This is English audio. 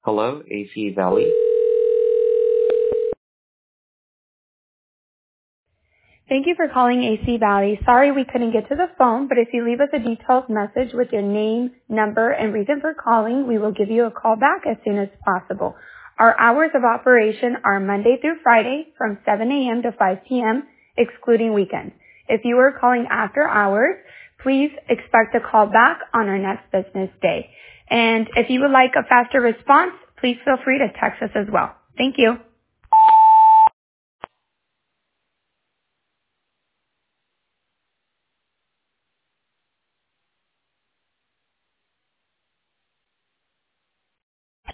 Hello, AC Valley. Thank you for calling AC Valley. Sorry we couldn't get to the phone, but if you leave us a detailed message with your name, number, and reason for calling, we will give you a call back as soon as possible. Our hours of operation are Monday through Friday from 7 a.m. to 5 p.m., excluding weekends. If you are calling after hours, please expect a call back on our next business day. And if you would like a faster response, please feel free to text us as well. Thank you.